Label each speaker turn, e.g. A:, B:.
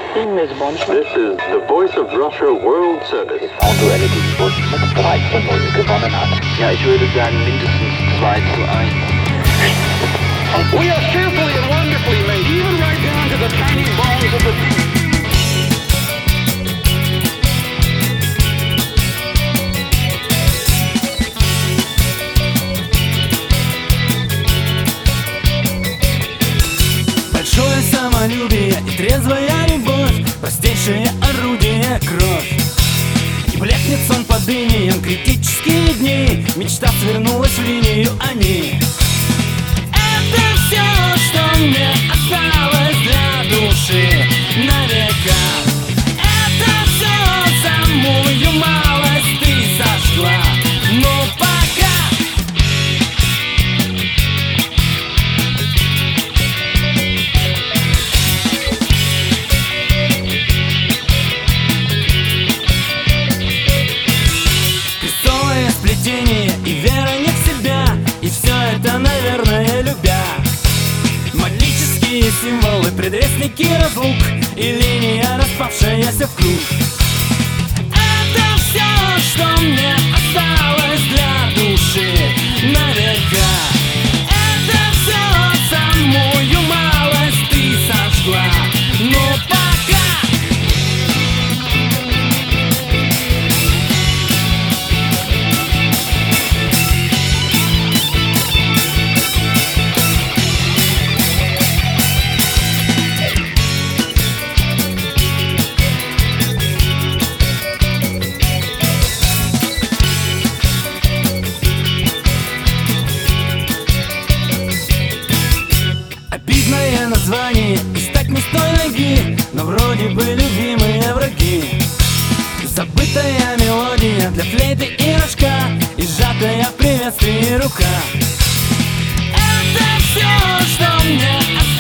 A: This is the Voice of Russia World Service.
B: Ja, ich würde sagen mindestens 2:1.
C: We are fearfully and wonderfully made, even right down to the tiny bones of the...
D: Большое самолюбие и трезвая любовь, простейшее орудие — кровь. И блекнет сон под инием критические дни, мечта свернулась в линию они. Это все, что мне осталось для души на века. Это все самую малость ты сожгла. Но пока и вера не в себя, и все это, наверное, любя. Магические символы, предвестники разлук и линия, распавшаяся в круг. Это все, что мне осталось для души на века. Это все, самую малость ты сожгла. Но пока обидное название и стать не с той ноги, но вроде бы любимые враги. Забытая мелодия для флейты и рожка и сжатая в приветствии рука. Это все, что мне осталось.